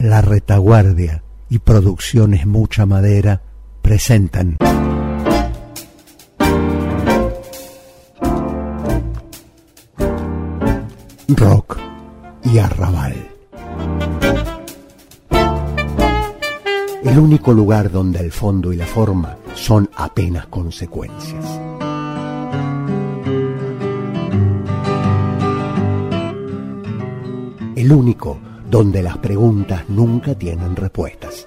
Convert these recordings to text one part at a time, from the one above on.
La Retaguardia y Producciones Mucha Madera presentan Rock y Arrabal. El único lugar donde el fondo y la forma son apenas consecuencias. El único donde las preguntas nunca tienen respuestas.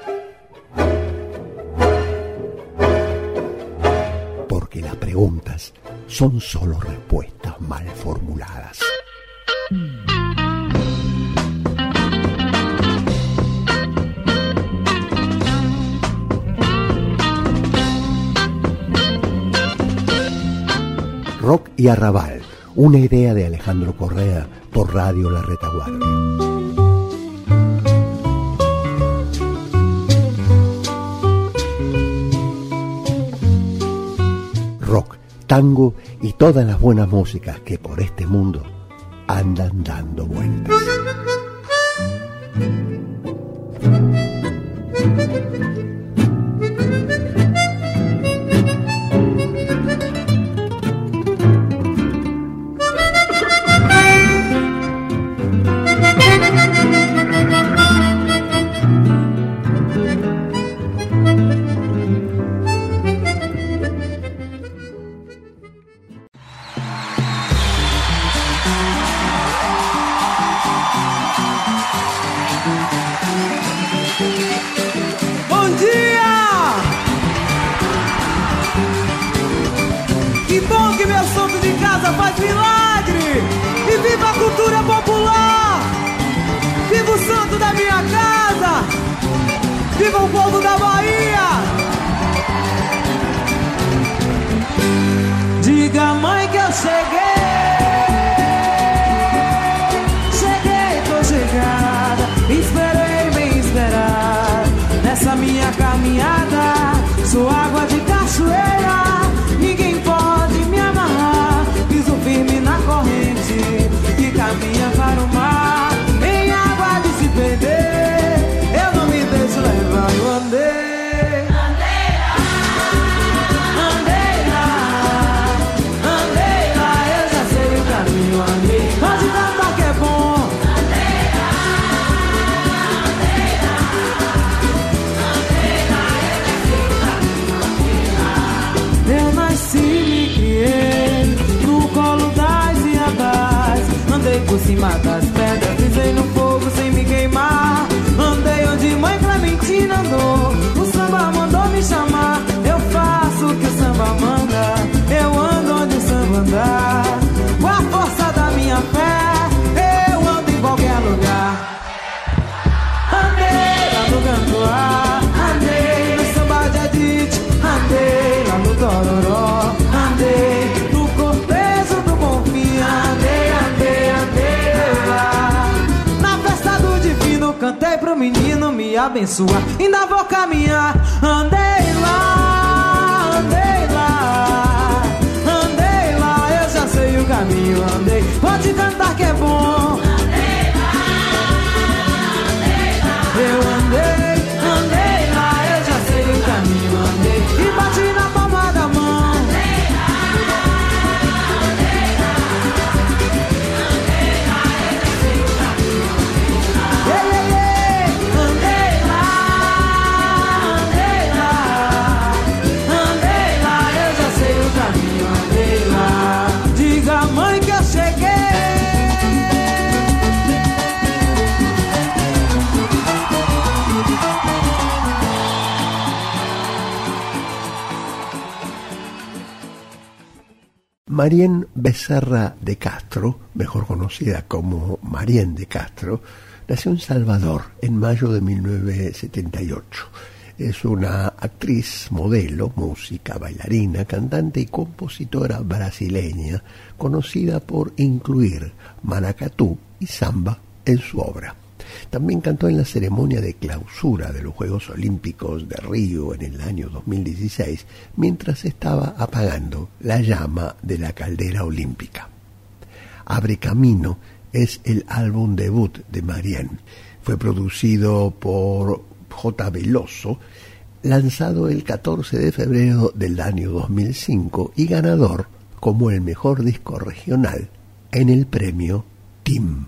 Porque las preguntas son solo respuestas mal formuladas. Rock y Arrabal, una idea de Alejandro Correa por Radio La Retaguardia. Rock, tango y todas las buenas músicas que por este mundo andan dando vueltas. Viva o povo da Bahia! Diga, mãe, que eu cheguei, tô chegada. Esperei bem esperar nessa minha caminhada. Sou água de cachoeira, ninguém pode me amarrar. Piso firme na corrente que caminha para o mar. Em água de se perder, eu não me deixo levar. Eu andei lá, eu já sei o caminho. Andei, pode cantar que é bom. Andei lá, eu nasci, me criei no colo das iabás. Andei por cima das pedras, pisei no fogo sem me queimar. Andei onde mãe Clementina andou, o samba mandou me chamar. Eu faço o que o samba manda, eu ando onde o samba andar. Com a força da minha fé, eu ando em qualquer lugar. Andei lá no Gandoá, andei no samba de Adite, andei lá no Tororó, andei no Cortejo do Bonfim, andei lá. Na festa do Divino cantei pro menino me abençoar. Ainda vou caminhar, andei lá, eu já sei o caminho, andei. Pode cantar que é bom. Eu andei lá, eu já sei o caminho, andei. E bati na palma da mão. Marién Becerra de Castro, mejor conocida como Marién de Castro, nació en Salvador en mayo de 1978. Es una actriz, modelo, música, bailarina, cantante y compositora brasileña, conocida por incluir maracatú y samba en su obra. También cantó en la ceremonia de clausura de los Juegos Olímpicos de Río en el año 2016, mientras estaba apagando la llama de la caldera olímpica. Abre Camino es el álbum debut de Marién. Fue producido por J. Veloso, lanzado el 14 de febrero del año 2005 y ganador como el mejor disco regional en el premio TIM.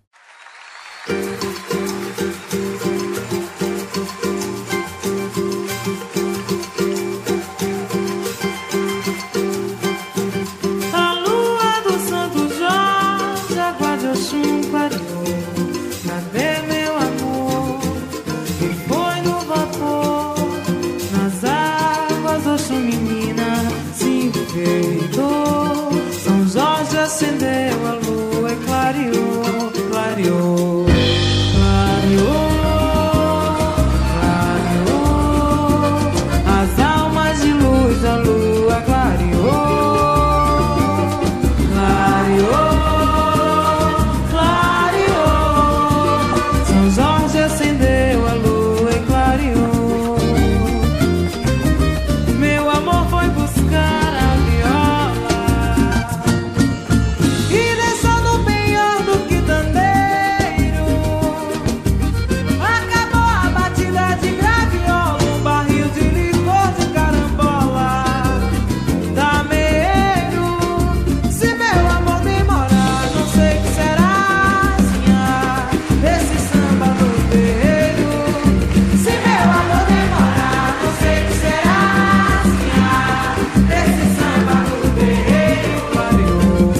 Acendeu a lua e clareou, clareou, clareou, clareou. As almas de luz da lua clareou, clareou, clareou. São Jorge acendeu a lua e clareou. Meu amor foi buscar a viola e deixou no penhor do quitandeiro. Acabou a batida de graviola, um barril de licor de carambola. Tameiro, se meu amor demorar, não sei o que será, sinhá, esse samba no terreiro. Se meu amor demorar, não sei o que será, sinhá, esse samba no terreiro. Clareou,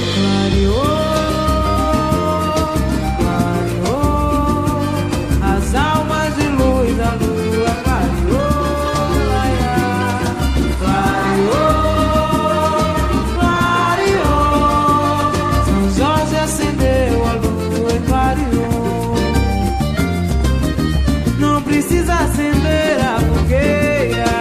clareou, clareou. As almas de luz da lua clareou, clareou, clareou. São Jorge acendeu a lua e clareou. Não precisa acender a fogueira,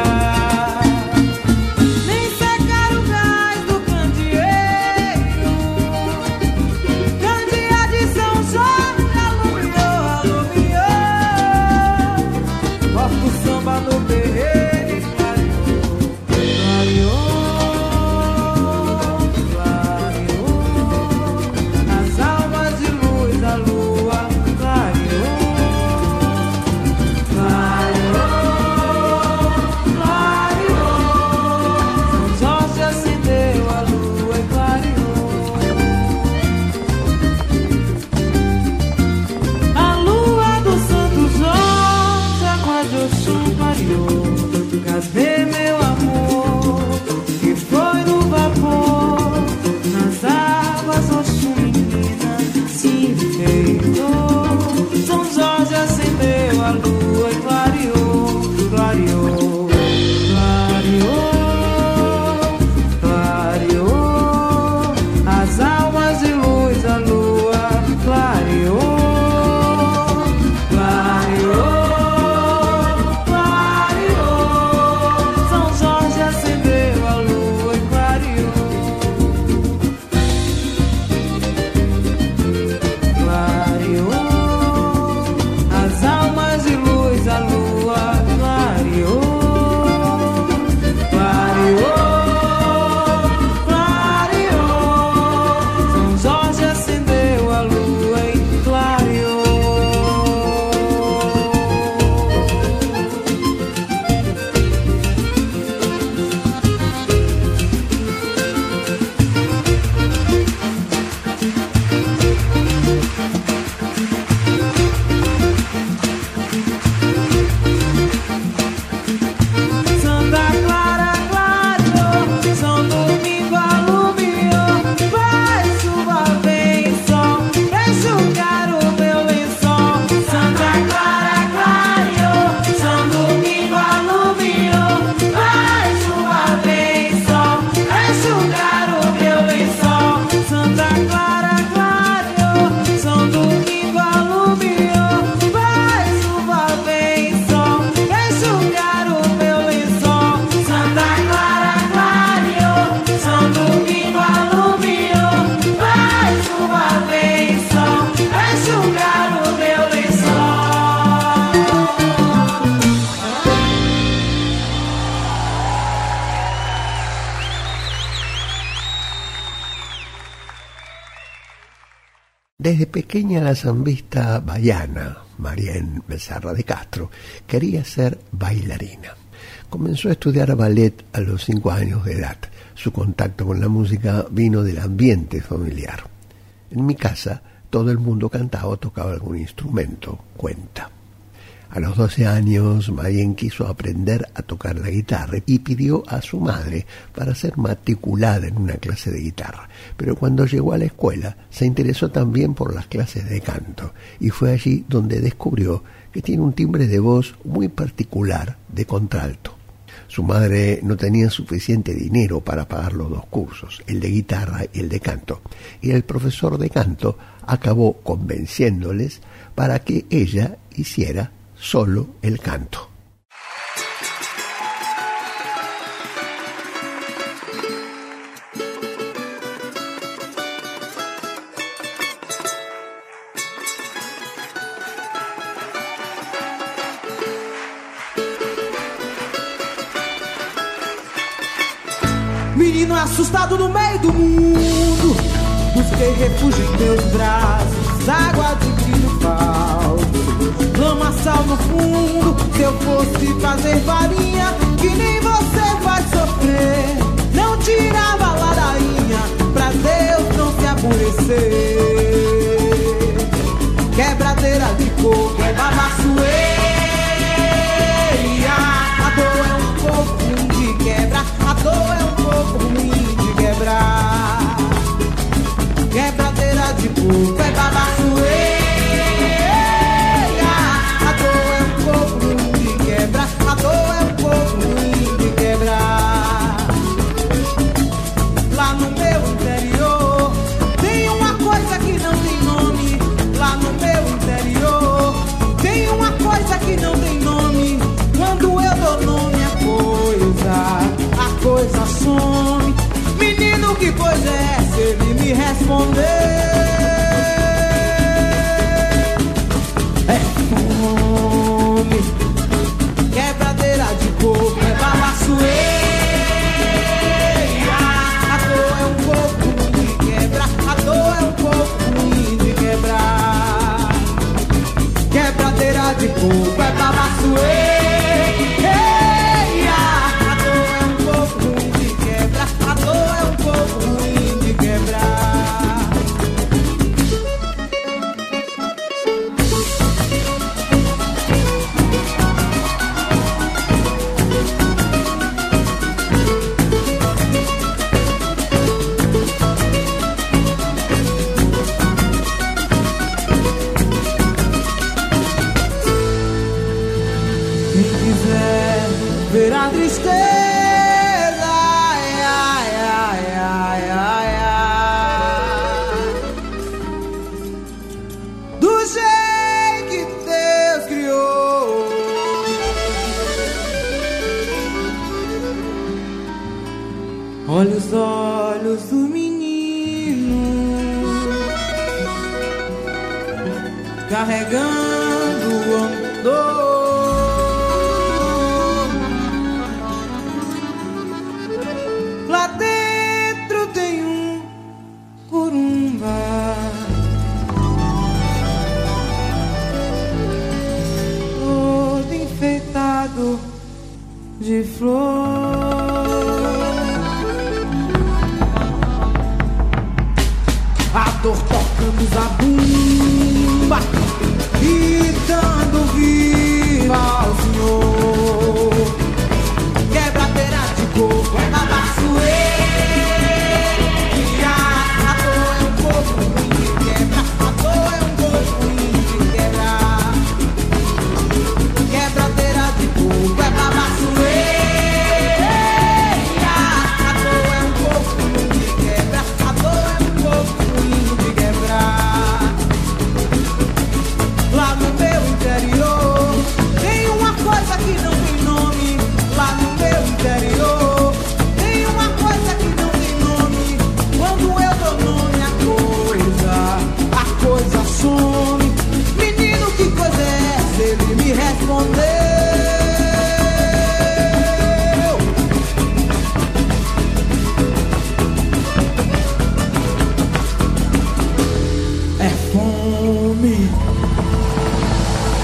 nem secar o gás do candeeiro. Candeia de São Jorge alumiou, alumiou. Bota o samba no terreiro e clareou, clareou, clareou. As almas de luz da lua clareou, clareou, clareou. São Jorge acendeu a lua e clareou. A lua do Santo Jorge, água de Oxum clareou. Cadê meu amor que foi no vapor? Nas águas Oxum menina se enfeitou. São Jorge acendeu a lua e clareou, clareou, clareou, clareou. As almas de luz da lua clareou, clareou, clareou. São Jorge acendeu a lua e clareou, clareou. As almas de luz da lua clareou, clareou, clareou. São Jorge acendeu a lua e clareou. Santa Clara clareou, São Domingo alumiou. Vai chuva, vem sol, enxugar o meu lençol. Santa Clara clareou, São Domingo alumiou. Vai chuva, vem sol, enxugar o meu lençol. Santa Clara clareou, São Domingo alumiou. Vai chuva, vem sol, enxugar o meu lençol. Santa Clara clareou, São Domingo alumiou. Vai chuva, vem sol, enxugar o meu lençol. Desde pequeña la zambista baiana Marién Becerra de Castro, quería ser bailarina. Comenzó a estudiar ballet a los 5 años de edad. Su contacto con la música vino del ambiente familiar. En mi casa, todo el mundo cantaba o tocaba algún instrumento, cuenta. A los 12 años, Marién quiso aprender a tocar la guitarra y pidió a su madre para ser matriculada en una clase de guitarra. Pero cuando llegó a la escuela, se interesó también por las clases de canto y fue allí donde descubrió que tiene un timbre de voz muy particular de contralto. Su madre no tenía suficiente dinero para pagar los 2 cursos, el de guitarra y el de canto, y el profesor de canto acabó convenciéndoles para que ella hiciera solo el canto. Menino assustado no meio do mundo, busquei refúgio em teus braços, água de brilho falso, lamaçal no fundo. Se eu fosse fazer farinha, que nem você vai sofrer, não tirava a ladainha, pra Deus não se aborrecer. Quebradeira de coco é babaçoeira, a dor é um pouco ruim de quebra, a dor é um pouco ruim de quebrar. Quebradeira de coco é babaçoeira, a dor é um pouco ruim de quebra, a dor é um pouco ruim de quebrar. Lá no meu interior tem uma coisa que não tem nome. Lá no meu interior tem uma coisa que não tem nome. Quando eu dou nome a coisa some. Menino, que coisa é essa? Ele me respondeu: é fome. Quebradeira de coco é babaçoeira, a dor é um pouco ruim de quebra, a dor é um pouco ruim de quebrar. Quebradeira de coco é babaçoeira, ver a tristeza, ai, ai, ai, ai, ai, ai, do jeito que Deus criou. Olha os olhos do menino carregando o andor. Lá dentro tem um curumba, todo enfeitado de flor. A dor tocando zabumba e dando viva ao Senhor. Quebradeira de coco é babaçoeira, a dor é um pouco ruim de quebra, a dor é um pouco ruim de quebrar. Quebradeira de coco é babaçoeira, a dor é um pouco ruim de quebra, a dor é um pouco ruim de quebrar. Lá no meu interior tem uma coisa que não tem nome. Lá no meu interior tem uma coisa que não tem nome. Quando eu dou nome a coisa some. Menino, que coisa é essa? Ele me respondeu: é fome.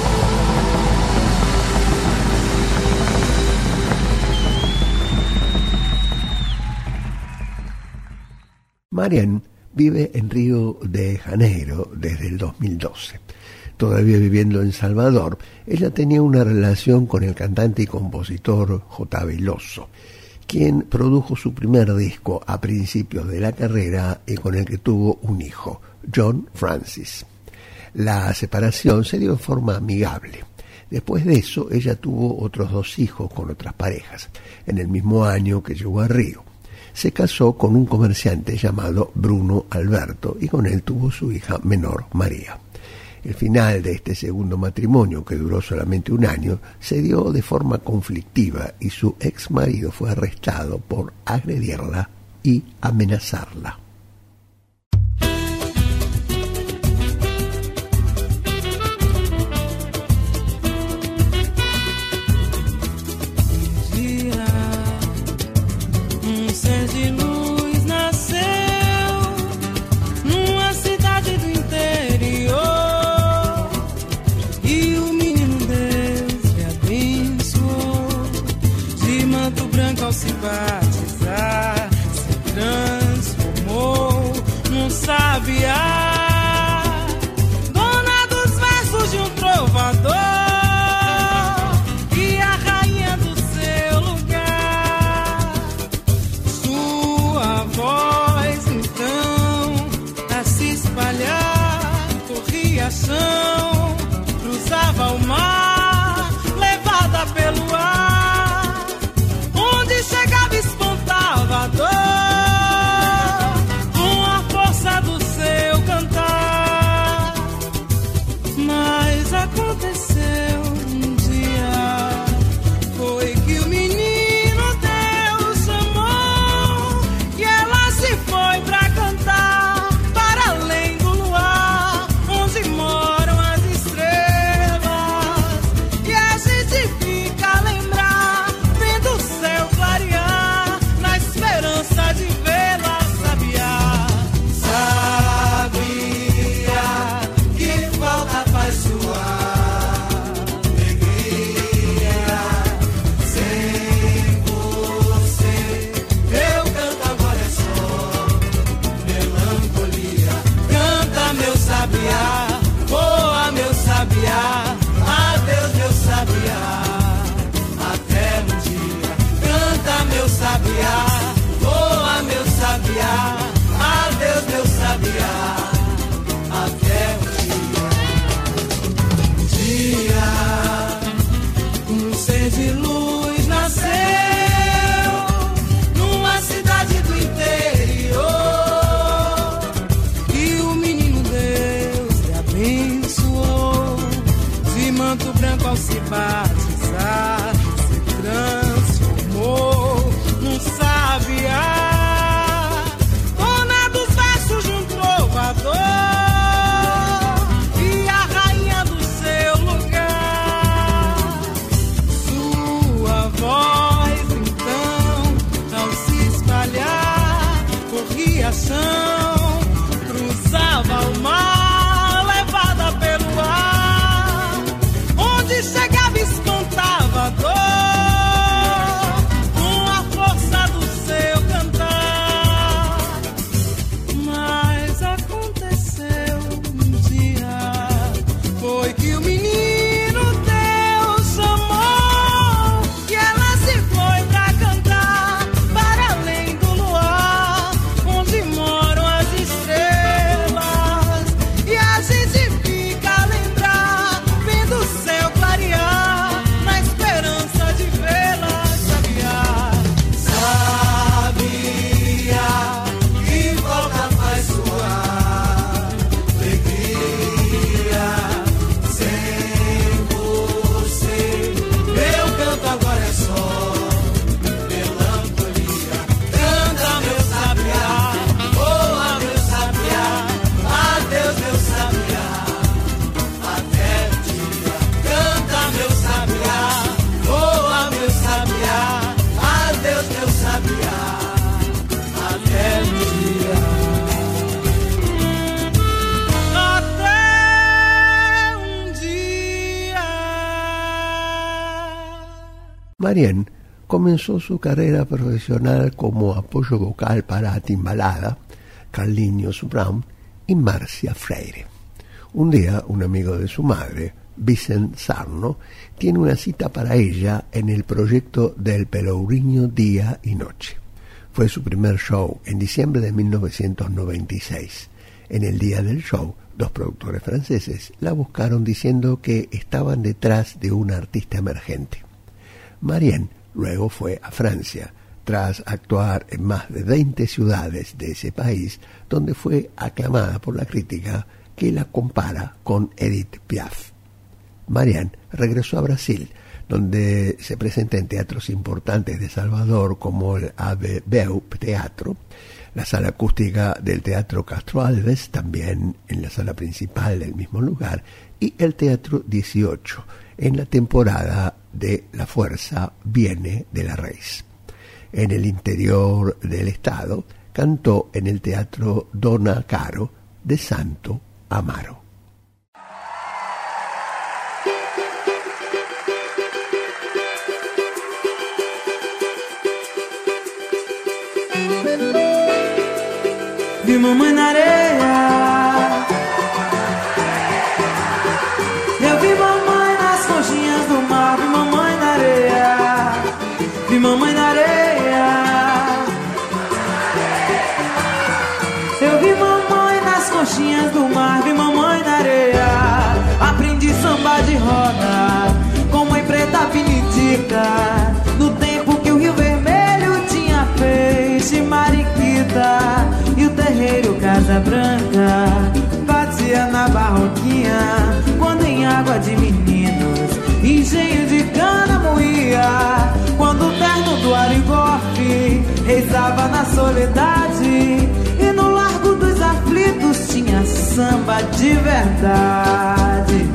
Marianne vive en Río de Janeiro desde el 2012. Todavía viviendo en Salvador, ella tenía una relación con el cantante y compositor J. Veloso, quien produjo su primer disco a principios de la carrera y con el que tuvo un hijo, John Francis. La separación se dio en forma amigable. Después de eso, ella tuvo otros 2 hijos con otras parejas, en el mismo año que llegó a Río. Se casó con un comerciante llamado Bruno Alberto y con él tuvo su hija menor, María. El final de este segundo matrimonio, que duró solamente 1 año, se dio de forma conflictiva y su ex marido fue arrestado por agredirla y amenazarla. Se batizar, se transformou num sabiá, dona dos versos de um trovador e a rainha do seu lugar. Sua voz então a se espalhar, corria chão, cruzava o mar, levada pelo ar. Chegava e espantava a dor com a força do seu cantar. Mas aconteceu um dia, foi que o menino Deus chamou e ela se foi pra cantar para além do luar, onde moram as estrelas. E a gente fica a lembrar, vendo o céu clarear, na esperança de vê-la sabiá. Sabia que falta faz sua alegria. Sem você eu canto agora é só melancolia. Canta meu sabiá, voa meu sabiá, adeus meu sabiá. Até um dia, canta meu sabiá, voa meu sabiá, adeus meu sabiá. Até um dia, um ser de luz nasceu numa cidade do interior e o menino Deus lhe abençoou. De manto branco ao se batizar, transformou num sabiá, dona dos versos de um trovador e a rainha do seu lugar. Sua voz então ao se espalhar, corria chão, cruzava o mar, levada pelo ar, onde chegava e espantava a dor com a força do seu cantar. Mas aconteceu um dia, foi que o menino Deus chamou e ela se foi pra cantar para além do luar, onde moram as estrelas. E a gente fica a lembrar, vendo o céu clarear, na esperança de vê-la sabiá. Sabia que volta faz sua alegria. Sem você meu canto agora é só melancolia. Canta meu sabiá, voa meu sabiá, adeus meu sabiá. Até um dia, canta meu sabiá, voa meu sabiá, adeus meu sabiá. Até um dia, até um dia. Marianne comenzó su carrera profesional como apoyo vocal para Timbalada, Carlinhos Brown y Marcia Freire. Un día, un amigo de su madre, Vicent Sarno, tiene una cita para ella en el proyecto del Pelourinho Día y Noche. Fue su primer show en diciembre de 1996. En el día del show, dos productores franceses la buscaron diciendo que estaban detrás de una artista emergente. Marianne luego fue a Francia, tras actuar en más de 20 ciudades de ese país, donde fue aclamada por la crítica, que la compara con Edith Piaf. Marianne regresó a Brasil, donde se presenta en teatros importantes de Salvador como el ABBEU Teatro, la sala acústica del Teatro Castro Alves, también en la sala principal del mismo lugar, y el Teatro 18, en la temporada de La Fuerza Viene de la Raíz. En el interior del estado, cantó en el Teatro Dona Caro de Santo Amaro. Vi mamãe na areia, eu vi mamãe nas conchinhas do mar. Vi mamãe na areia, vi mamãe na areia, eu vi mamãe nas conchinhas do mar. Vi mamãe na areia, aprendi samba de roda com mãe preta benedita, no tempo que o Rio Vermelho tinha peixe, mariquita, e o terreiro Casa Branca batia na barroquinha, quando em água de meninos engenho de cana moía, quando o terno do Arigofe rezava na soledade, e no Largo dos Aflitos tinha samba de verdade.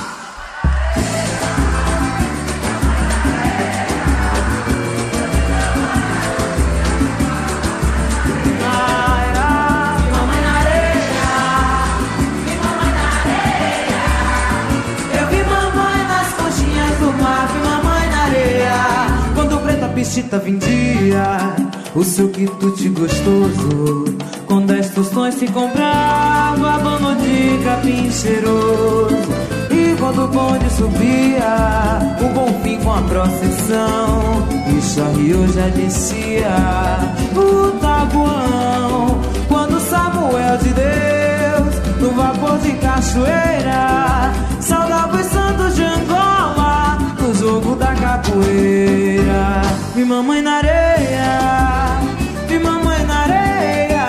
Pichita vendia o seu quitute gostoso, com 10 tostões se comprava pano de capim cheiroso. E quando o bonde subia, o Bonfim com a procissão, e Charriot já descia o tabuão. Quando Samuel de Deus, no vapor de cachoeira, saudava os santos de Angola, no jogo da capoeira. Vi mamãe na areia, vi mamãe na areia,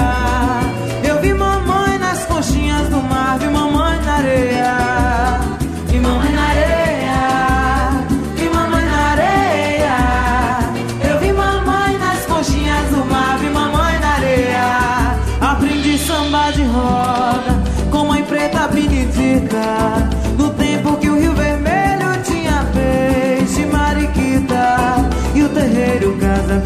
eu vi mamãe nas conchinhas do mar. Vi mamãe na areia, vi mamãe na areia, vi mamãe na areia, eu vi mamãe nas conchinhas do mar. Vi mamãe na areia, aprendi samba de roda com mãe preta benedita, no tempo que o Rio Vermelho tinha peixe, mariquita, e o terreiro Casa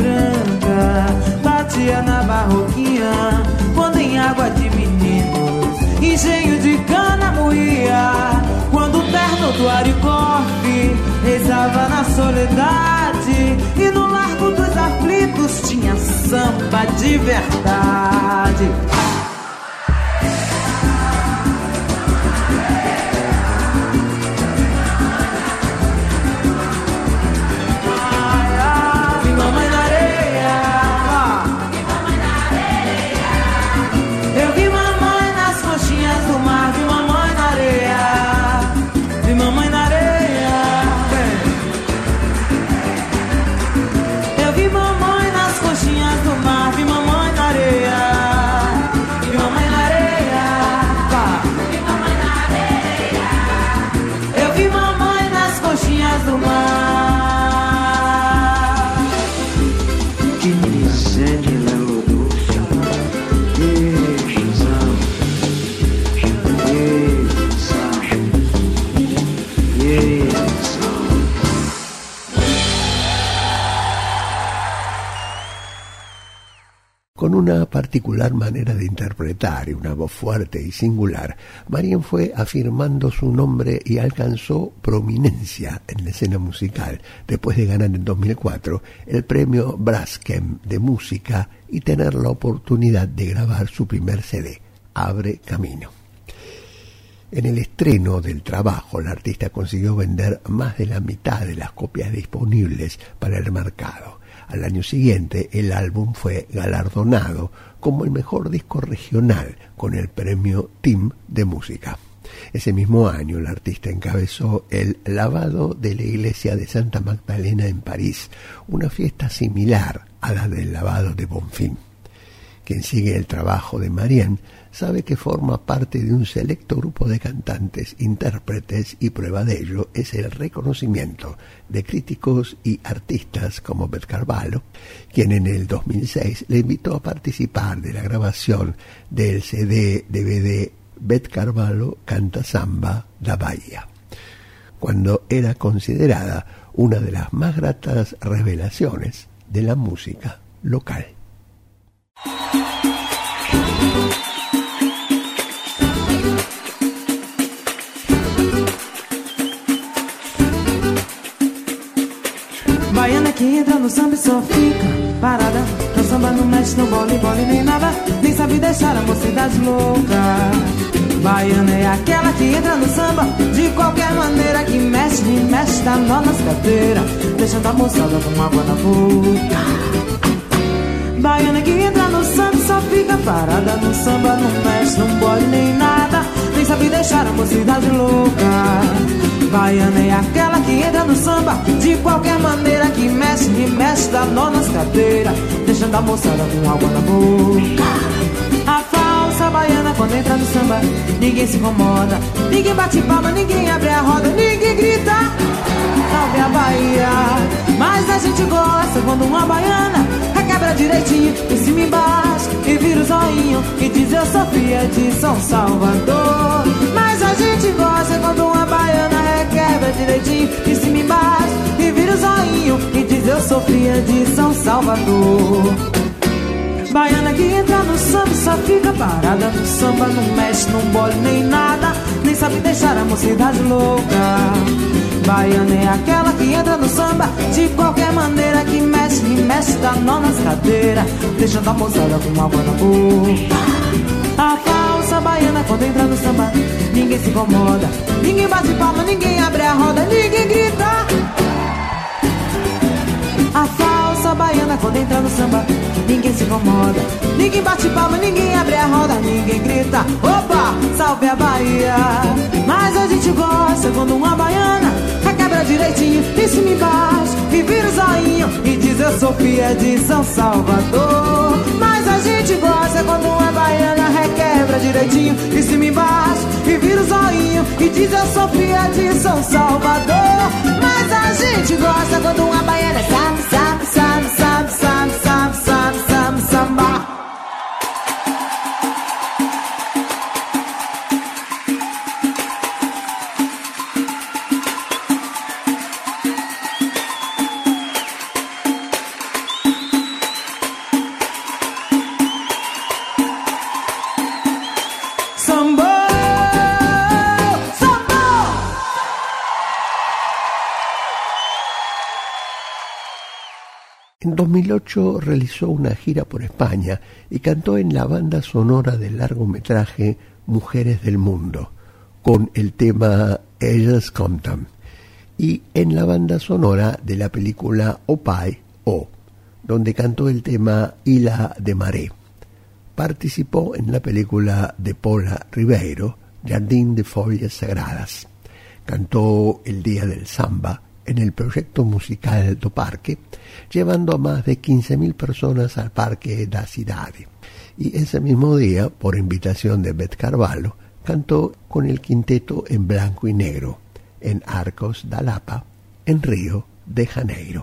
Branca batia na barroquinha, quando em água de meninos engenho de cana moía, quando o terno do Aricofe rezava na soledade, e no Largo dos Aflitos tinha samba de verdade. Con una particular manera de interpretar y una voz fuerte y singular, Marién fue afirmando su nombre y alcanzó prominencia en la escena musical, después de ganar en 2004 el premio Braskem de música y tener la oportunidad de grabar su primer CD, Abre Camino. En el estreno del trabajo, la artista consiguió vender más de la mitad de las copias disponibles para el mercado. Al año siguiente, el álbum fue galardonado como el mejor disco regional con el premio TIM de música. Ese mismo año, el artista encabezó el lavado de la iglesia de Santa Magdalena en París, una fiesta similar a la del lavado de Bonfim. Quien sigue el trabajo de Marién sabe que forma parte de un selecto grupo de cantantes, intérpretes, y prueba de ello es el reconocimiento de críticos y artistas como Beth Carvalho, quien en el 2006 le invitó a participar de la grabación del CD-DVD Beth Carvalho Canta Samba da Bahía, cuando era considerada una de las más gratas revelaciones de la música local. Baiana que entra no samba e só fica parada. No samba não mexe, no bole nem nada, nem sabe deixar a mocidade louca. Baiana é aquela que entra no samba de qualquer maneira, que mexe, dá nó nas cadeiras, deixando a moçada com água na boca. Baiana que entra no samba e só fica parada. No samba não mexe, não bole nem nada, nem sabe deixar a mocidade louca. Baiana é aquela que entra no samba de qualquer maneira, que mexe, dá nó nas cadeiras, deixando a moçada com água na boca. A falsa baiana quando entra no samba, ninguém se incomoda, ninguém bate palma, ninguém abre a roda, ninguém grita salve a Bahia. Mas a gente gosta quando uma baiana requebra direitinho, em cima e embaixo, e vira o zoinho e diz eu sou filha de São Salvador. Mas a gente gosta quando uma baiana requebra direitinho, em cima e embaixo, e vira o zoinho e diz eu sou filha de São Salvador. Baiana que entra no samba só fica parada. No samba não mexe, não bole nem nada, nem sabe deixar a mocidade louca. Baiana é aquela que entra no samba de qualquer maneira, que mexe, dá nó nas cadeiras, deixando a moçada com água na boca. A falsa baiana quando entra no samba, ninguém se incomoda, ninguém bate palma, ninguém abre a roda, ninguém grita. A falsa baiana quando entra no samba, ninguém se incomoda, ninguém bate palma, ninguém abre a roda, ninguém grita opa, salve a Bahia. Mas a gente gosta quando uma baiana requebra direitinho, em cima e embaixo, e vira o zoinho e diz eu sou filha de São Salvador. Mas a gente gosta quando uma baiana requebra direitinho, em cima e embaixo, e vira o zoinho e diz eu sou filha de São Salvador. Mas a gente gosta quando uma baiana sabe, sabe, sabe, sabe, sabe, sabe, sabe, sabe, samba. En 2008 realizó una gira por España y cantó en la banda sonora del largometraje Mujeres del Mundo, con el tema Ellas Cantan, y en la banda sonora de la película Opai, donde cantó el tema Ilha de Maré. Participó en la película de Paula Ribeiro, Jardín de Follas Sagradas. Cantó el Día del Samba en el proyecto musical do Parque, llevando a más de 15.000 personas al Parque da Cidade. Y ese mismo día, por invitación de Beth Carvalho, cantó con el quinteto en blanco y negro en Arcos da Lapa, en Río de Janeiro.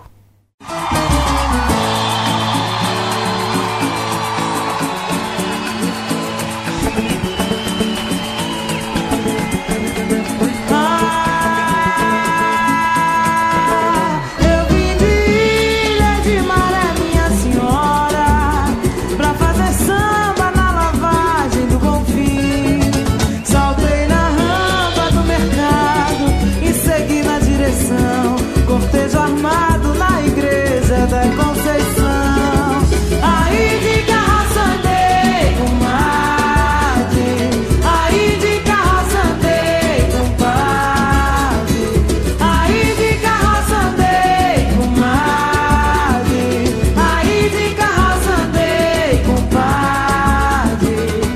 queimado na igreja da Conceição. Aí de carroça andei com madre, aí de carroça andei com padre, aí de carroça andei com madre, aí de carroça andei com padre.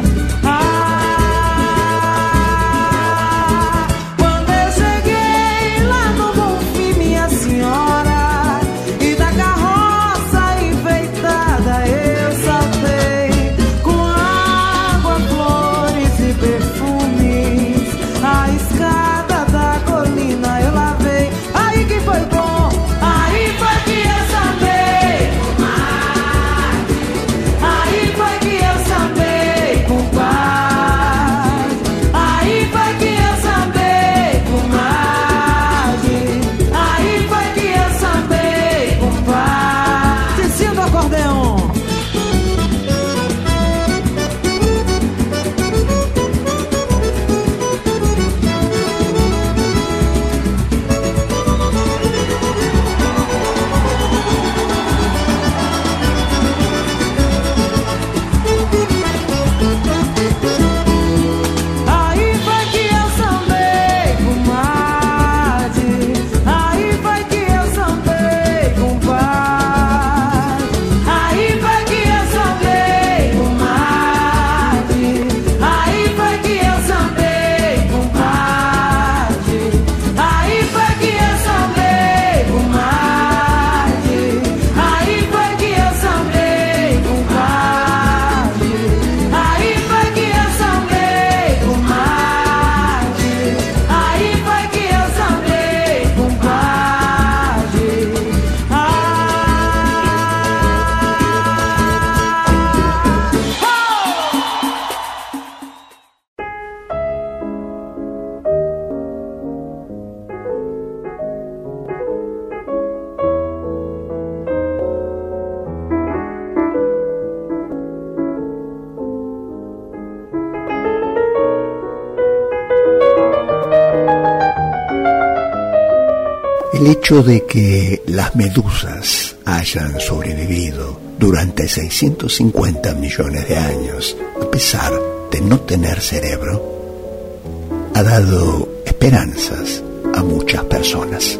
Quando eu cheguei lá no Bonfim, minha senhora, e da carroça enfeitada eu saltei, com água, flores e perfumes, a escada da colina eu lavei. Aí que foi bom, aí foi que eu sambei com madre, aí foi que eu sambei com paz, aí foi que eu sambei com madre, aí foi que eu sambei com paz. Cicinho do acordeon. Aí foi que eu sambei com madre, aí foi que eu sambei com paz, aí foi que eu sambei com madre, aí foi que eu sambei com padre, aí foi que eu sambei com madre, aí foi que eu sambei com padre, aí foi que eu sambei com madre, aí foi que eu sambei com padre. El hecho de que las medusas hayan sobrevivido durante 650 millones de años, a pesar de no tener cerebro, ha dado esperanzas a muchas personas.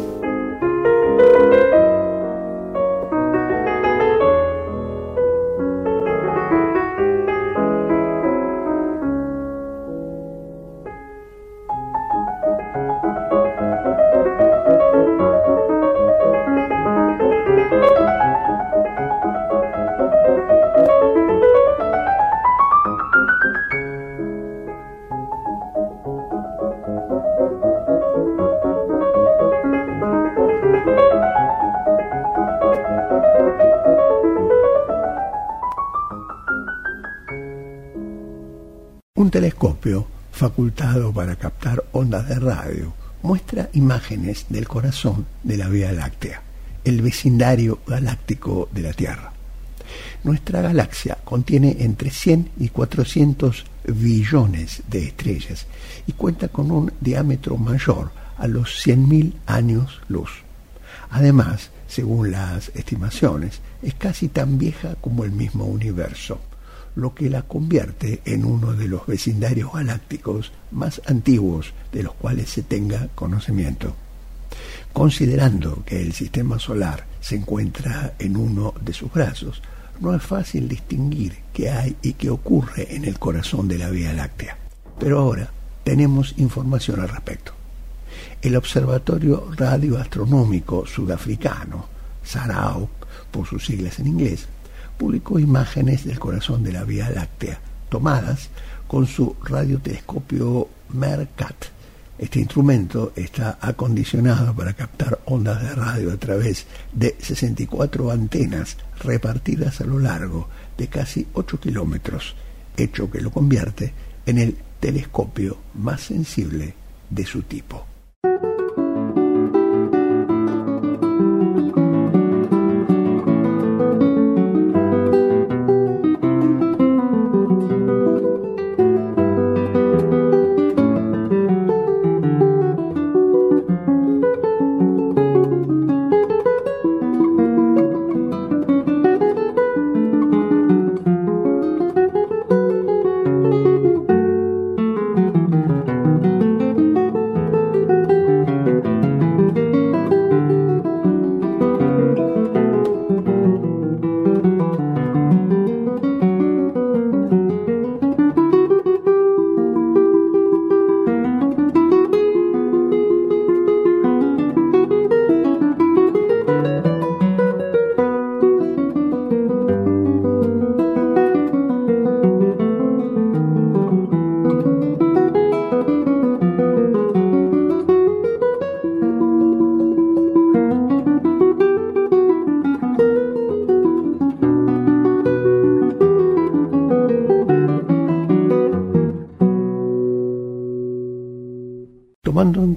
Un telescopio facultado para captar ondas de radio muestra imágenes del corazón de la Vía Láctea, el vecindario galáctico de la Tierra. Nuestra galaxia contiene entre 100 y 400 billones de estrellas y cuenta con un diámetro mayor a los 100.000 años luz. Además, según las estimaciones, es casi tan vieja como el mismo universo, lo que la convierte en uno de los vecindarios galácticos más antiguos de los cuales se tenga conocimiento. Considerando que el sistema solar se encuentra en uno de sus brazos, no es fácil distinguir qué hay y qué ocurre en el corazón de la Vía Láctea. Pero ahora tenemos información al respecto. El Observatorio Radioastronómico Sudafricano, SARAO, por sus siglas en inglés, publicó imágenes del corazón de la Vía Láctea, tomadas con su radiotelescopio MERCAT. Este instrumento está acondicionado para captar ondas de radio a través de 64 antenas repartidas a lo largo de casi 8 kilómetros, hecho que lo convierte en el telescopio más sensible de su tipo.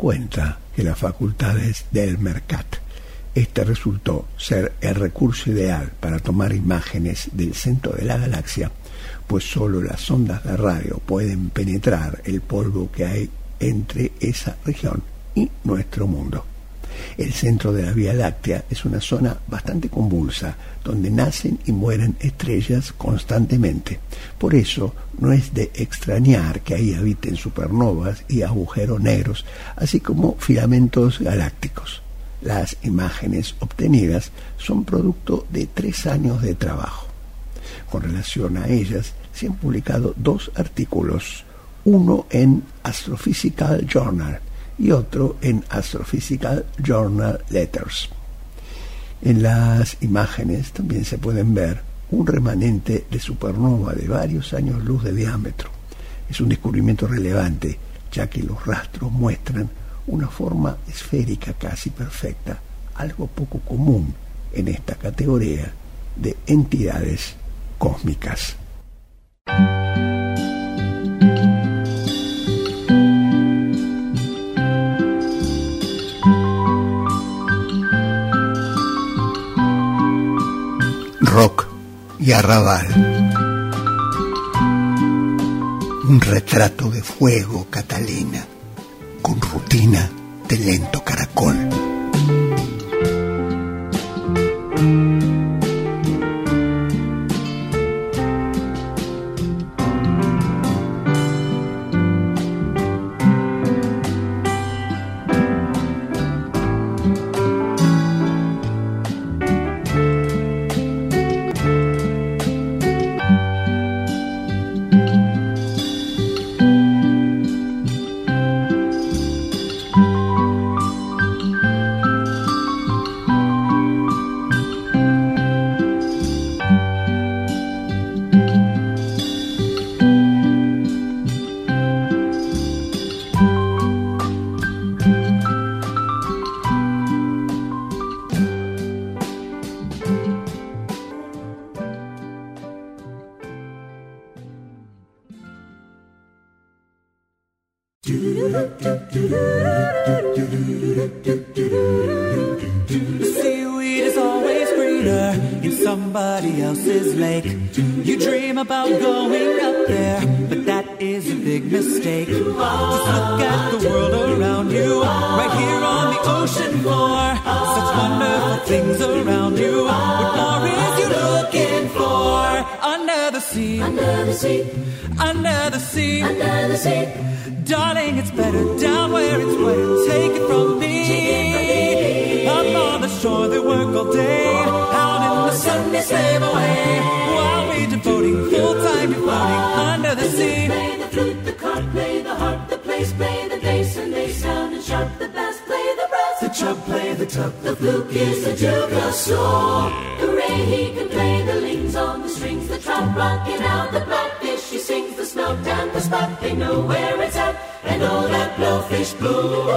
cuenta que las facultades del Mercat. Este resultó ser el recurso ideal para tomar imágenes del centro de la galaxia, pues solo las ondas de radio pueden penetrar el polvo que hay entre esa región y nuestro mundo. El centro de la Vía Láctea es una zona bastante convulsa, donde nacen y mueren estrellas constantemente. Por eso no es de extrañar que ahí habiten supernovas y agujeros negros, así como filamentos galácticos. Las imágenes obtenidas son producto de 3 años de trabajo. Con relación a ellas, se han publicado 2 artículos, uno en Astrophysical Journal y otro en Astrophysical Journal Letters. En las imágenes también se pueden ver un remanente de supernova de varios años luz de diámetro. Es un descubrimiento relevante, ya que los rastros muestran una forma esférica casi perfecta, algo poco común en esta categoría de entidades cósmicas. Rock y arrabal. Un retrato de fuego, Catalina, con rutina de lento caracol. Seaweed is always greener in somebody else's lake. You dream about going up there, but that is a big mistake. Just look at the world around you, right here on the ocean floor. Such wonderful things around you. What more is you looking for? Under the sea, under the sea, under the sea, under the sea. Darling, it's better down where it's wetter. Take it from me. Up on the shore they work all day. Out in the sun they slave away. While we devoting full time to floating under the sea. Play the flute, the card, play the harp, the plays, play the bass, and they sound and sharp. The bass, play the brass, the chub, play the tub. The fluke is the juke so. Hooray, he can play the lings on the strings. The trout rocking out the blackfish. He sings the snout and the spot. They know where it's at. And all that blowfish blue.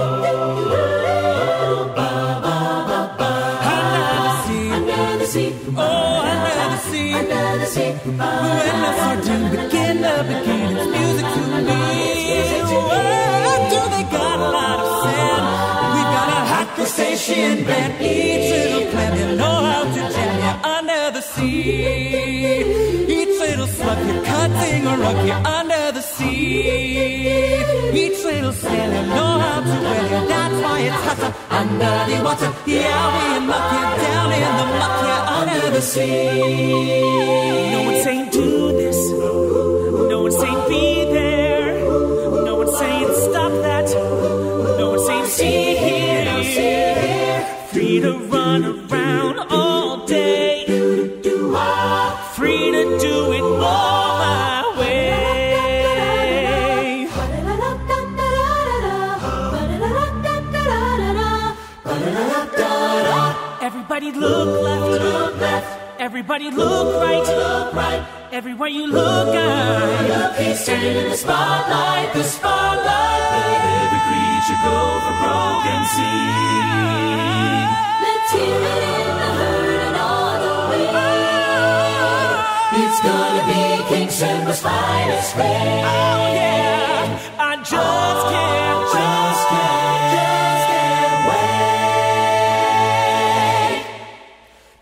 Ba, ba, ba, ba. Under the sea, Under the sea, oh, under the sea. under the sea. When the cartoon begin to begin, it's music to me. Where do they got a lot of sand? We got a hot crustacean band. Each little clam, you know how to jam you under the sea. Each little slug, you're cutting a rug here under the sea. Each little sail, you know how to wear you. That's why it's hotter under the water. Yeah, we muck you down in the muck, yeah, under the sea. No one's saying do this. No one's saying be there. No one's saying stop that. No one's saying see here. Free to run around all day. Free to do it all my way. Everybody look left. Everybody look right. Everywhere you look, He's standing in the spotlight, the spotlight. Let every creature go for broke and sing. Let's hear it in the herd and all the way. It's gonna be King Simba's finest rain. oh yeah, I just can't.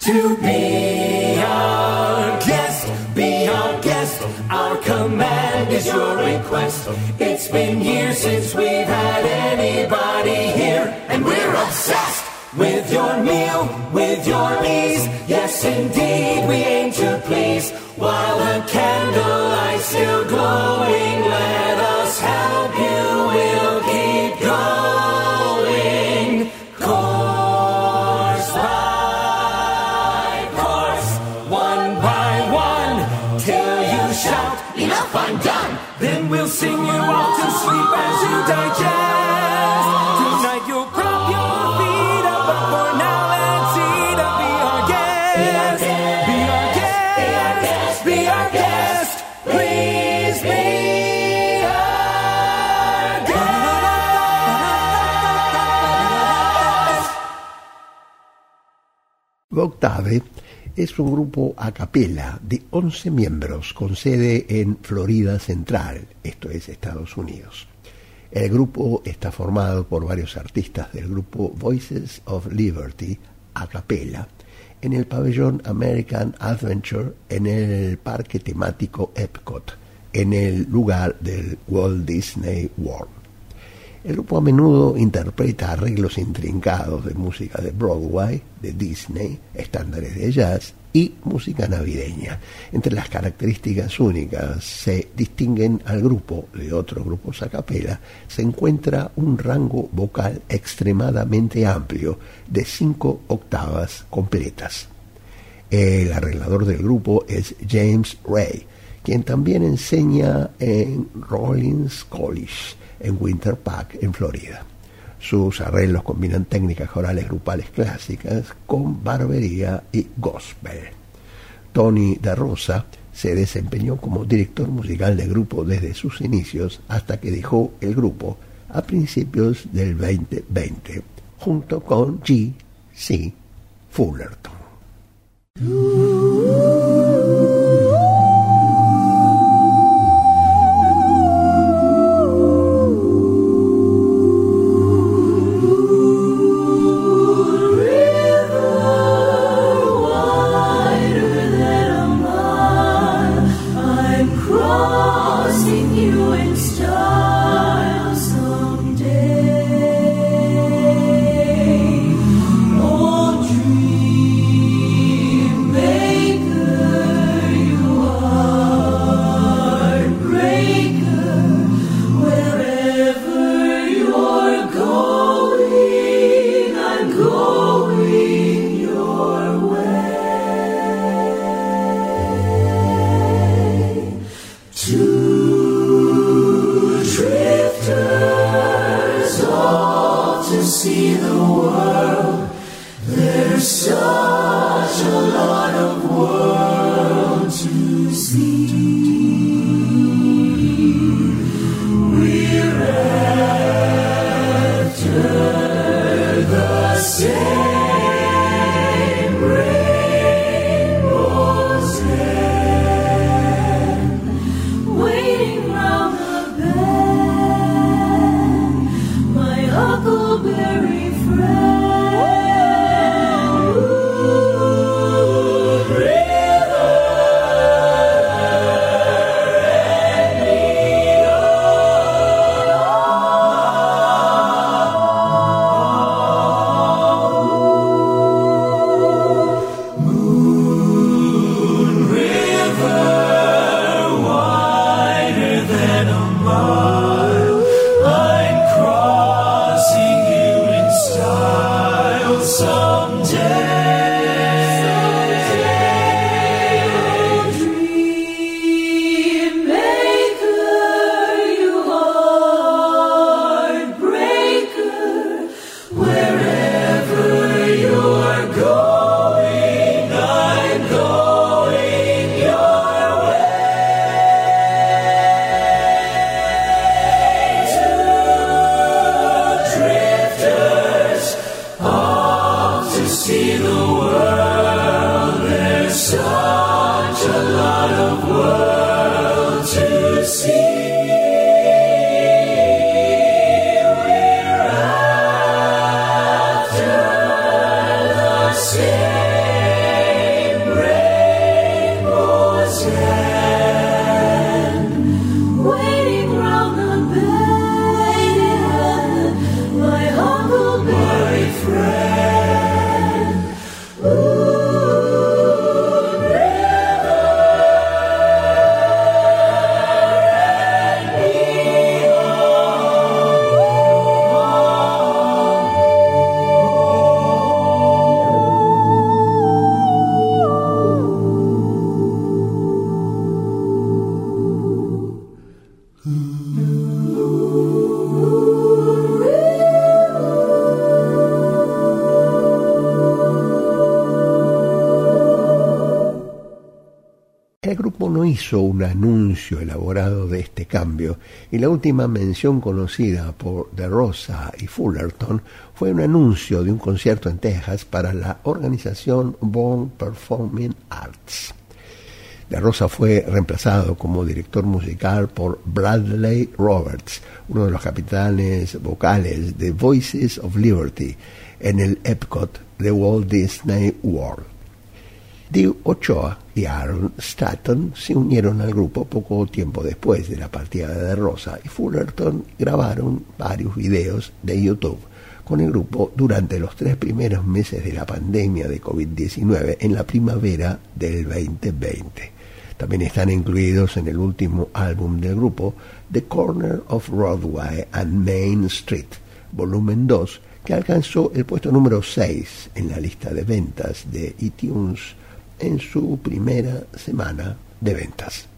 to be our guest. Be our guest. Our command is your request. It's been years since we've had anybody here, and we're obsessed with your meal, with your ease. Yes, indeed, we aim to please. While the candlelight's still glowing, let us help you. We'll keep going. Course by course, one by one, till you shout, enough, I'm done. Then we'll sing you off to sleep as you digest. Tonight you'll prop your feet up, but for now let's eat up. Be our guest, be our guest, be our guest, please be our guest. Octave es un grupo a capella de 11 miembros con sede en Florida Central, esto es Estados Unidos. El grupo está formado por varios artistas del grupo Voices of Liberty a capella en el pabellón American Adventure en el parque temático Epcot, en el lugar del Walt Disney World. El grupo a menudo interpreta arreglos intrincados de música de Broadway, de Disney, estándares de jazz y música navideña. Entre las características únicas se distinguen al grupo de otros grupos a capella, se encuentra un rango vocal extremadamente amplio de 5 octavas completas. El arreglador del grupo es James Ray, quien también enseña en Rollins College, en Winter Park, en Florida. Sus arreglos combinan técnicas corales grupales clásicas con barbería y gospel. Tony DeRosa se desempeñó como director musical del grupo desde sus inicios hasta que dejó el grupo a principios del 2020, junto con G.C. Fullerton. grupo no hizo un anuncio elaborado de este cambio, y la última mención conocida por De Rosa y Fullerton fue un anuncio de un concierto en Texas para la organización Born Performing Arts. De Rosa fue reemplazado como director musical por Bradley Roberts, uno de los capitanes vocales de Voices of Liberty en el Epcot de Walt Disney World. Dave Ochoa y Aaron Stratton se unieron al grupo poco tiempo después de la partida de Rosa, y Fullerton grabaron varios videos de YouTube con el grupo durante los 3 primeros meses de la pandemia de COVID-19 en la primavera del 2020. También están incluidos en el último álbum del grupo, The Corner of Broadway and Main Street, volumen 2, que alcanzó el puesto número 6 en la lista de ventas de iTunes en su primera semana de ventas.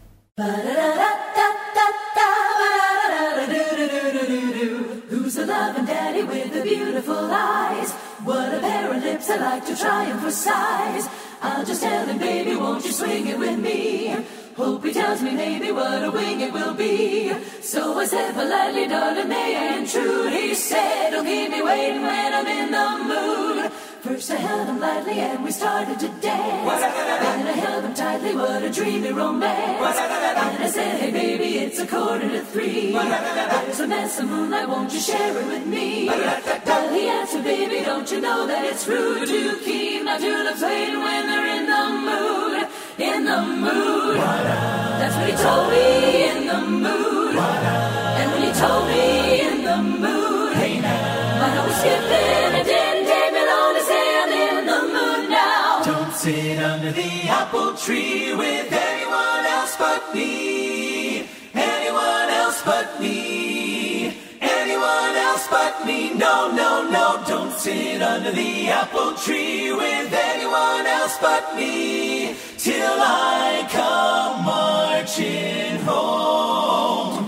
Who's the loving daddy with the beautiful eyes? What a pair of lips, I like to try him for size. I'll just tell him, baby, won't you swing it with me? Hope he tells me maybe what a wing it will be. So I said politely, darling, may I intrude? He said, don't keep me waiting when I'm in the mood. First I held him lightly and we started to dance. Then I held him tightly, what a dreamy romance. And I said, hey baby, it's 2:45. There's a mess of moonlight, won't you share it with me? Well, he answered, baby, don't you know that it's rude to keep my tulips waiting when they're in the mood? In the mood. That's what he told me, in the mood. And when he told me in the mood, hey now, my heart was skipping, it didn't take me long to say I'm in the mood now. Don't sit under the apple tree with anyone else but me. Anyone else but me. Anyone else but me. No, no, no, don't sit under the apple tree with anyone else but me. Till I come marching home.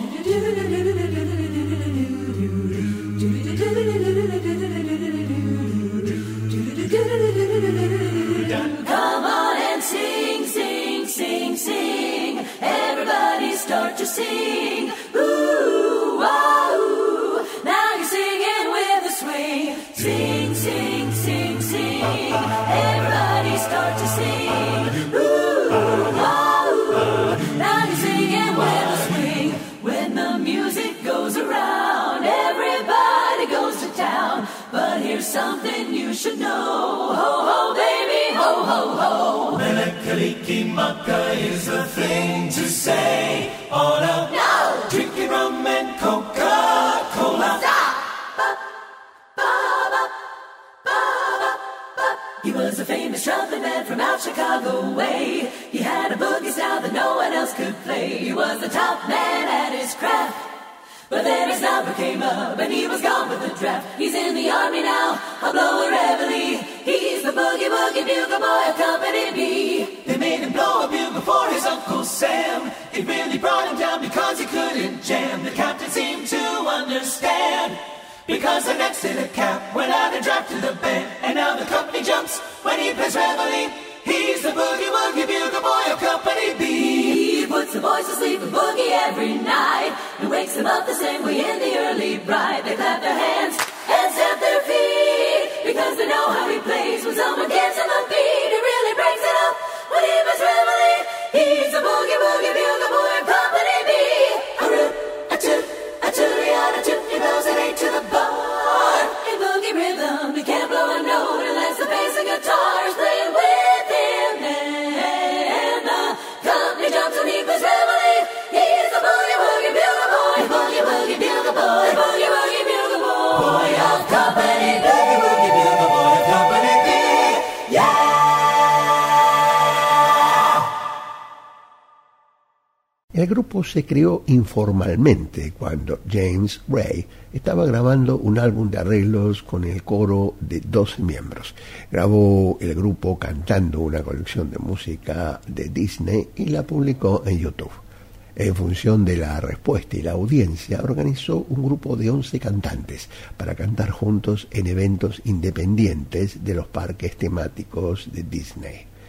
Come on and sing, sing, sing, sing. Everybody start to sing. Ooh, wow. Now you're singing with a swing. Sing, sing, sing, sing. Everybody start to sing. Ooh, wow. Now you're singing with a swing. When the music goes around, everybody goes to town. But here's something you should know. Ho, ho, baby, ho, ho, ho. Mele-kaliki-maka is the thing to say on a No! drinking rum and Coca-Cola. Stop! Ba, ba, ba, ba, ba, ba. He was a famous trumpet man from out Chicago way. He had a boogie style that no one else could play. He was the top man at his craft. But then his number came up and he was gone with the draft. He's in the army now, a blower reveille. He's the boogie-woogie bugle boy of Company B. They made him blow a bugle for his Uncle Sam. It really brought him down because he couldn't jam. The captain seemed to understand, because the next hit a cap went out and dropped to the band. And now the company jumps when he plays reveille. He's the boogie-woogie bugle boy of Company B. He puts the boys to sleep with boogie every night and wakes them up the same way in the early bride. They clap their hands and stamp their feet because they know how he plays. When someone gives him a beat, he really breaks it up when he plays reveille. He's the boogie-woogie bugle boy of Company B. A root, a toot, a tooty-odd, a toot, he blows an eight to the bar. In boogie rhythm, he can't blow a note unless the bass and guitar is playing with him. And the company jumps when he plays reveille. He's the boogie-woogie bugle boy, boogie-woogie bugle boy, boogie-woogie bugle boy of Company B. Boogie-woogie bugle boy of Company B. Yeah! El grupo se creó informalmente cuando James Ray estaba grabando un álbum de arreglos con el coro de 12 miembros. Grabó el grupo cantando una colección de música de Disney y la publicó en YouTube. En función de la respuesta y la audiencia, organizó un grupo de 11 cantantes para cantar juntos en eventos independientes de los parques temáticos de Disney.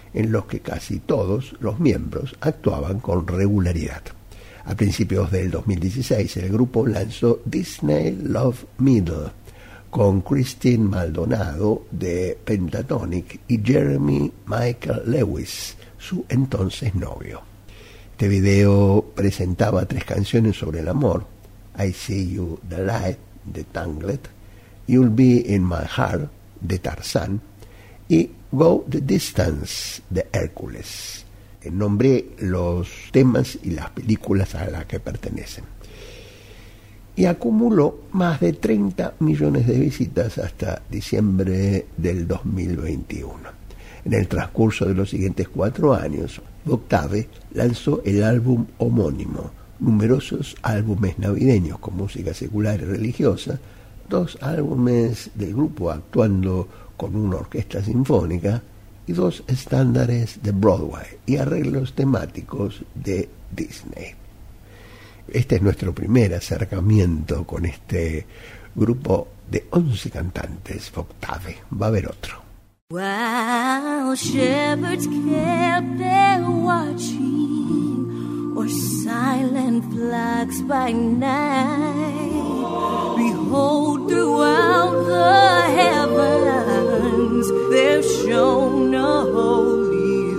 en los que casi todos los miembros actuaban con regularidad. A principios del 2016 el grupo lanzó Disney Love Middle con Christine Maldonado de Pentatonix y Jeremy Michael Lewis, su entonces novio. Este video presentaba 3 canciones sobre el amor: I See You the Light de Tangled, You'll Be in My Heart de Tarzán y Go the Distance de Hércules. Nombré los temas y las películas a las que pertenecen. Y acumuló más de 30 millones de visitas hasta diciembre del 2021. En el transcurso de los siguientes 4 años, Octave lanzó el álbum homónimo, numerosos álbumes navideños con música secular y religiosa, 2 álbumes del grupo actuando con una orquesta sinfónica y 2 estándares de Broadway y arreglos temáticos de Disney. Este es nuestro primer acercamiento con este grupo de 11 cantantes, Octave. Va a haber otro. While shepherds kept their watching, or silent flocks by night, behold, throughout the heavens there shone a holy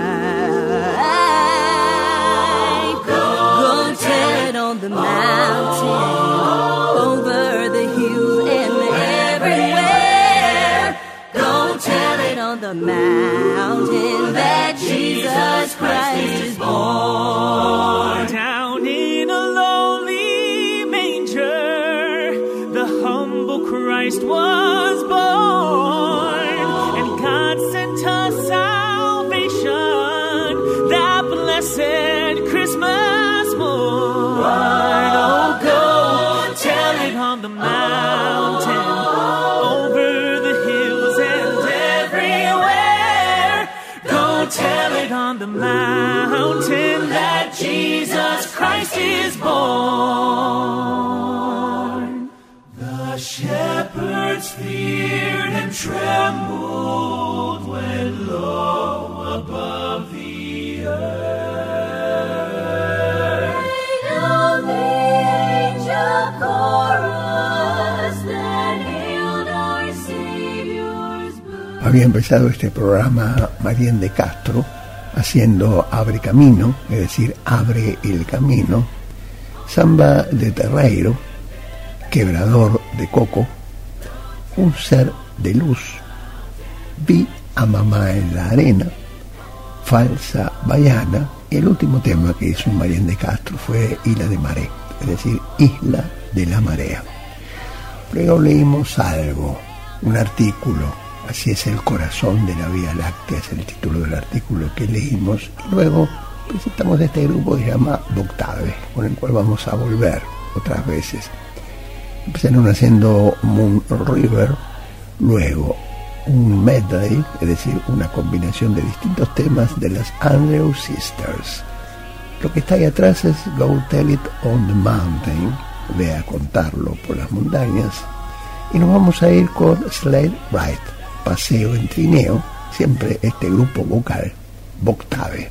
light. Go tell it on the mountain, over the hills and everywhere. Go tell it on the mountain that Jesus Christ is born. Down in a lowly manger, the humble Christ was born, and God sent us salvation, that blessed Christmas morn. Oh, go tell it on the mountain, over the hills and everywhere. Go tell it on the mountain that Jesus Christ is born. The shepherds feared and trembled when low above the earth Of the angel chorus that hailed our Savior's birth. Había empezado este programa Marién de Castro haciendo Abre Camino, es decir, Abre el Camino, Samba de Terreiro, Quebrador de Coco, Un Ser de Luz, Vi a Mamá en la Arena, Falsa Baiana, y el último tema que hizo Marién de Castro fue Isla de Maré, es decir, Isla de la Marea. Luego leímos algo, un artículo, Así es el corazón de la Vía Láctea, es el título del artículo que leímos, y luego presentamos este grupo que se llama Octave, con el cual vamos a volver otras veces. Empezaron haciendo Moon River, luego un medley, es decir, una combinación de distintos temas de las Andrew Sisters. Lo que está ahí atrás es Go Tell It on the Mountain, ve a contarlo por las montañas, y nos vamos a ir con Slade Wright, Paseo en Trineo, siempre este grupo vocal, Octave.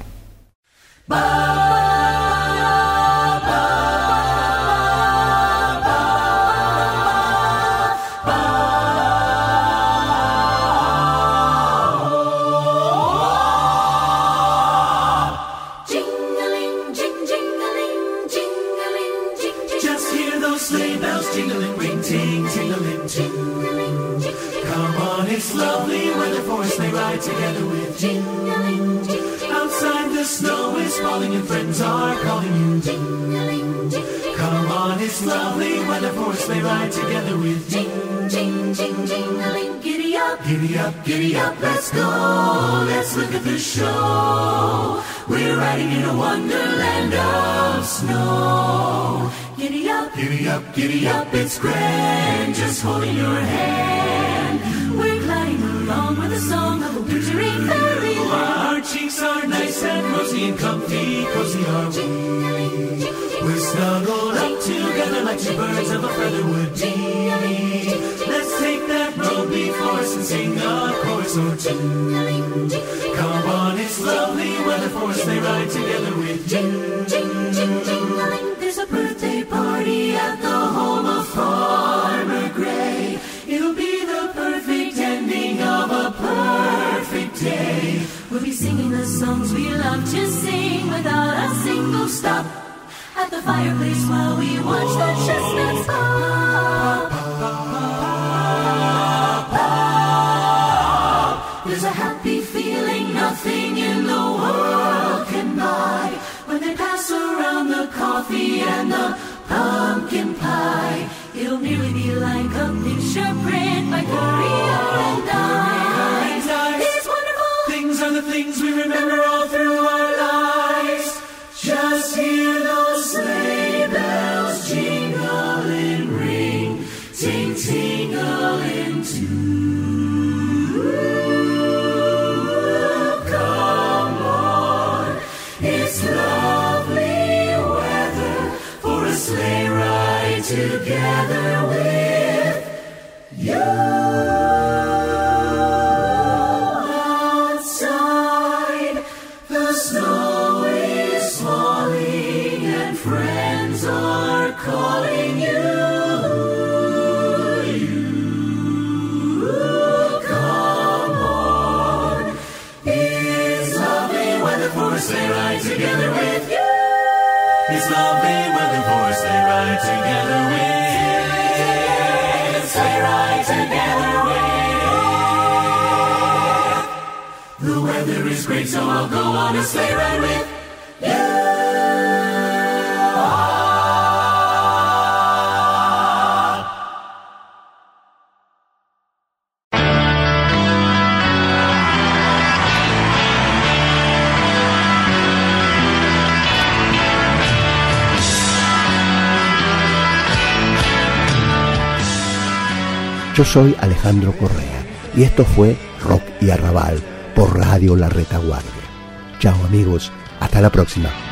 Jingling, jing, jingling, jingling, jing, jing. Just hear those sleigh bells jingling, ring, ting, tingling, jingling. Come on, it's lovely weather for us. They ride together with jingling. Outside the snow is falling and friends are calling you. Jingling. Come on, it's lovely weather for us. They ride together with Jing, jing, jing, jingling. Giddy up, giddy up, giddy up, let's go. Let's look at the show. We're riding in a wonderland of snow. giddy up, Giddy up, giddy up, it's grand, just holding your hand. we're gliding along with the song of a wintry fairyland. Our cheeks are nice and rosy and comfy, cozy are we. We're snuggled up together like two birds of a feather would be. Let's take that road before us and sing a chorus or two. Come on for a sleigh ride together with Jing, jing, jing, jingling. There's a birthday party at the home of Farmer Gray. It'll be the perfect ending of a perfect day. We'll be singing the songs we love to sing without a single stop at the fireplace while we watch the chestnuts pop. There's a happy feeling nothing in the world can buy when they pass around the coffee and the pumpkin pie. It'll merely be like a picture print by Currier and Ives. These wonderful things are the things we remember all through our lives. Just hear those sleigh bells jingle and ring, ting tingling too. Come on, it's lovely weather for a sleigh ride together with you. Outside, the snow is falling and friends are calling you. Come on, it's lovely weather for a sleigh ride together with you. It's lovely weather for a sleigh ride together with sleigh ride together with. The weather is great, so I'll go on a sleigh ride with you. Yo soy Alejandro Correa y esto fue Rock y Arrabal por Radio La Retaguardia. Chao amigos, hasta la próxima.